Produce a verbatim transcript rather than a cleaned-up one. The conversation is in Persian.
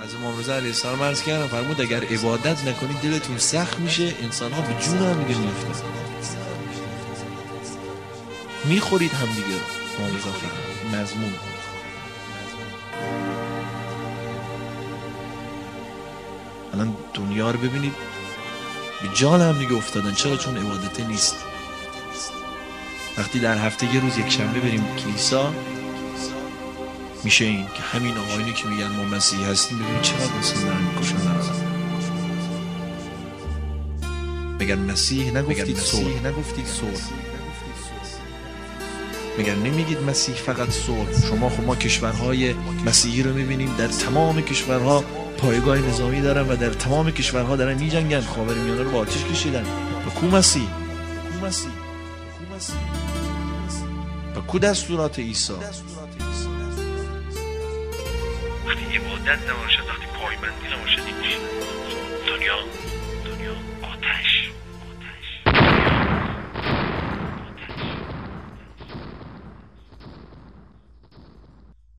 از امام رضا علیه السلام عرض کردم، فرمود اگر عبادت نکنید دلتون سخت میشه، انسان ها به جون هم دیگه میفتن، میخورید هم دیگه رو. امام رضا فرمود مضمون. الان دنیا رو ببینید به جان هم دیگه افتادن. چرا؟ چون عبادت نیست. وقتی در هفته یه روز یک شنبه بریم کلیسا، میشه این که همین آقایونی که میگن ما مسیحی هستیم ببینید چقدر مسیحی دارن میکشن دارن. میگن مسیح نگفتید صلح، نگفتید صلح. میگن نمیگید مسیح فقط صلح. شما خب ما کشورهای مسیحی رو میبینیم در تمام کشورها پایگاه نظامی دارن و در تمام کشورها دارن میجنگن، خاورمیانه رو با آتش کشیدن. و کو مسیح؟ کو مسیح؟ کو مسیح؟ و کو دستورات عیسی؟ وقتی عبادت نباشد، وقتی پایبندی نباشد، این دنیا دنیا